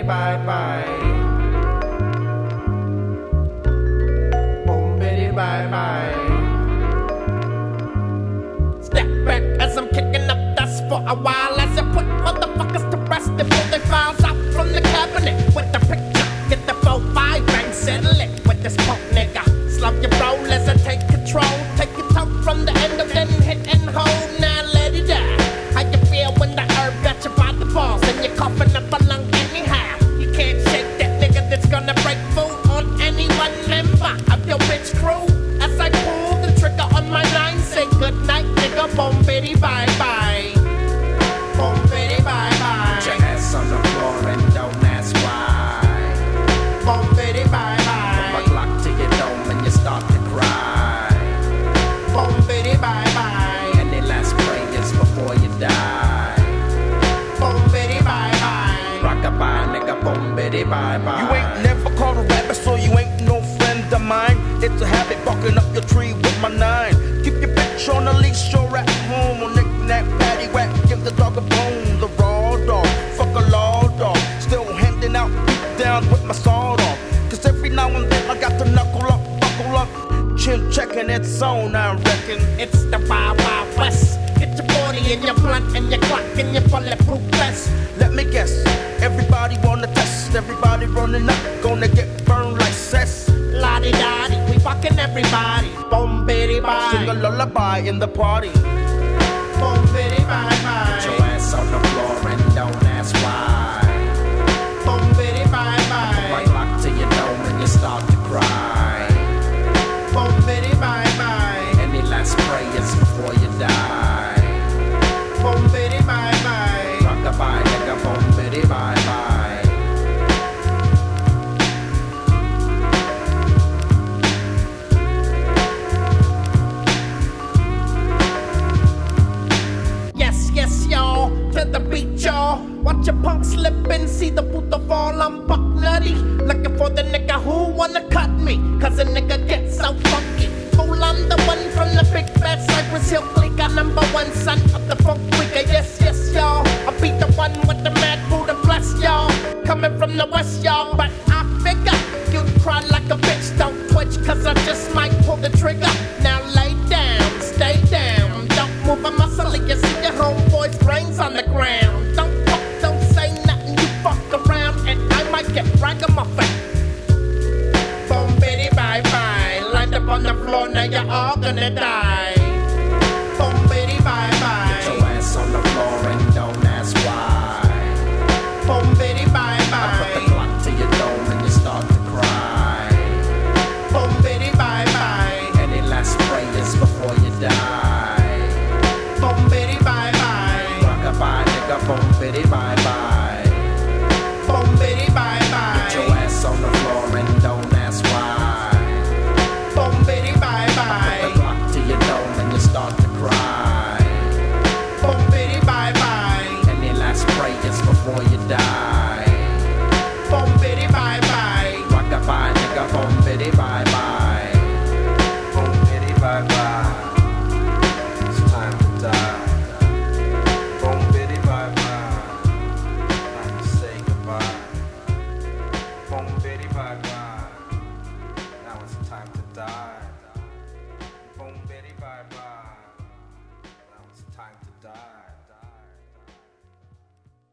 bye bye. Boom bitty bye bye. Step back as I'm kicking up dust for a while as I put motherfuckers to rest and pull their files out from the cabinet with the picture. Get the 4-5 bang, settle it with this punk nigga. Slow your roll as I take control. Take your toe from the end of then hit and hold. Now let it die. How you feel when the herb got you by the balls and you're coughing up a lung anyhow? You can't shake that nigga that's gonna break food on any one member of your bitch crew. As I pull the trigger on my line, say good night, nigga. Boom, bitty, bye bye. Boom, bitty, bye bye. Put your ass on the floor and don't ask why. Boom, bitty, bye bye. Put my Glock to your dome and you start to cry. Boom, bitty, bye bye. Any last prayers before you die? Boom, bitty, bye bye. Rock-a-bye, nigga. Boom, bitty, bye bye. You ain't never caught a rabbit, so you ain't no friend of mine. It's a habit barking up your tree with my 9. Keep your bitch on the leash, you're at home. On knick-knack, paddywhack, give the dog a bone. The raw dog, fuck a law dog. Still handing out beat downs with my sword on. Cause every now and then I got to knuckle up, buckle up. Chin checking its own, I reckon. It's the Wild Wild West. Get your 40 and your blunt and your clock and your bulletproof vest. Let me guess, everybody wanna test. Everybody running up, gonna get burned like cess. La-di-da-di, we fucking everybody. Boom, bitty, bye. Sing a lullaby in the party. Boom, bitty, bye, bye. Put your ass on the floor and don't ask why. Boom, bitty, bye, bye. Put my Glock to your dome and you start to cry. Boom, bitty, bye, bye. Any last prayers before you die? Boom, bitty, bye, bye. Rock-a-bye, nigga. Boom, bitty, bye, bye. Yes, y'all, to the beat, y'all. Watch a punk slip and see the puto fall. I'm buck nutty, looking for the nigga who wanna cut me. Cause a nigga gets so funky. Fool, I'm the one from the big bad Cypress Hill clique. I'm #1 son of the funk tweaker. Yes, y'all. I beat the one with the mad Buddha bless, y'all. Coming from the west, y'all. But I figure you'd cry like a bitch. Don't twitch, cause I just might pull the trigger. Now lay down, stay down. Don't move a muscle, you see your homeboy's brains on the ground. Don't talk, don't say nothing, you fuck around, and I might get ragamuffin. Boom, bitty, bye bye. Lined up on the floor, now you're all gonna die. Boom, bitty, bye bye. Put your ass on the floor and don't ask why. Boom, bitty, bye bye. I put the Glock to your dome and you start to cry. Boom, bitty, bye bye. Any last prayers before you die? Boom, bitty, bye bye. Rock-a-bye, nigga. Boom, bitty, bye bye. Boom, bitty, bye bye. Put your ass on the floor and don't ask why. Boom, bitty, bye bye. Put the Glock to your dome and you start to cry. Boom, bitty, bye bye. Any last prayers before you